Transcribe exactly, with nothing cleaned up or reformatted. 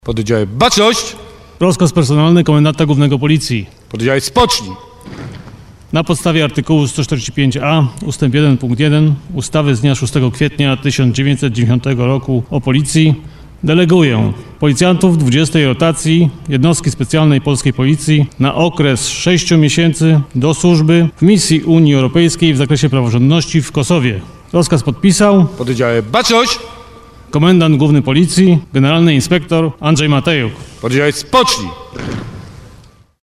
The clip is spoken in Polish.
Pododdział Baczność. Rozkaz personalny komendanta głównego policji. Pododdział Spocznij. Na podstawie artykułu sto czterdzieści pięć a ustęp jeden punkt jeden ustawy z dnia szóstego kwietnia tysiąc dziewięćset dziewiątego roku o policji deleguję policjantów dwudziestej rotacji jednostki specjalnej polskiej policji na okres sześciu miesięcy do służby w misji Unii Europejskiej w zakresie praworządności w Kosowie. Rozkaz podpisał Pododdział Baczność. komendant główny policji, generalny inspektor Andrzej Matejuk. Pododdział Spocznij.